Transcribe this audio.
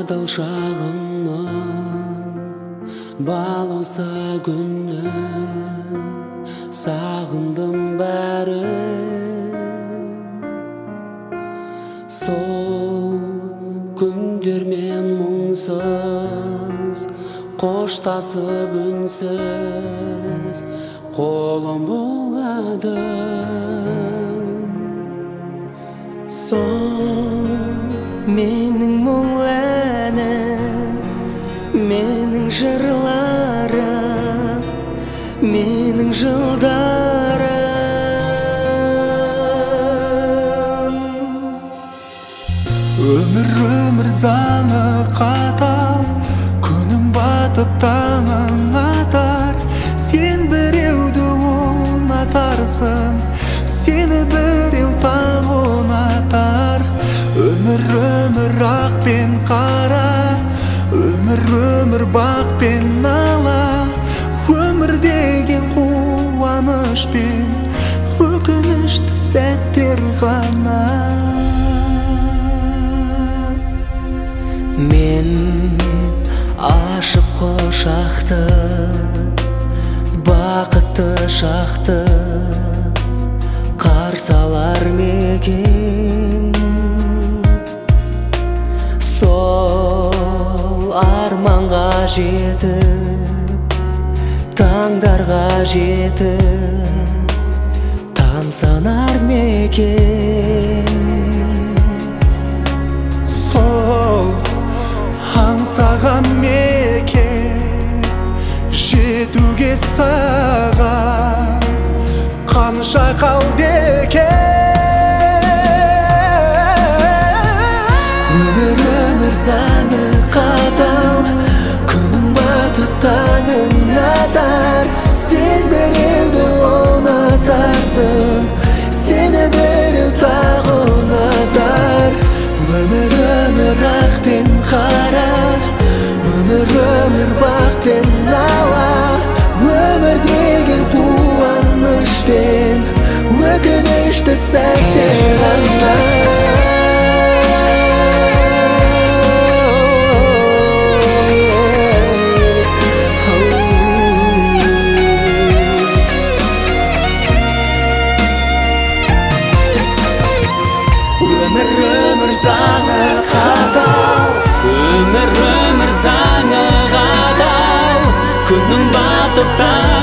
адыл шағымнан балоса күннен сағындым бәрін. Сол күндермен мұңсыз қоштасып үнсіз қолым бұлғадым. Сол менің мұң әнім, менің жырларым, менің жылдарым. Өмір заңы қатал, күнің батып таңың атар. Сен біреуді ұнатарсың, сені біреу таң ұнатар. Өмір ақ пен қара, өмір бақ пен нала. Өмір деген қуаныш пен өкінішті сәттер ғана. Мен ашып құшақты, бақытты шақты қарсы алар мекен. Сол арманға жетіп, таңдарға жетіп тамсанар мекен. Сол аңсаған мекен жетуге саған қанша қалды екен. Өмір заңы қатал, күнің батып таңың атар. Сен біреуді ұнатарсың, сені біреу тағы ұнатар. Өмір ақ пен қара, өмір бақ пен нала. Өмір деген қуаныш пен өкінішті сәттер ғана. Өмір заңы қатал, өмір заңы қатал, күнің батып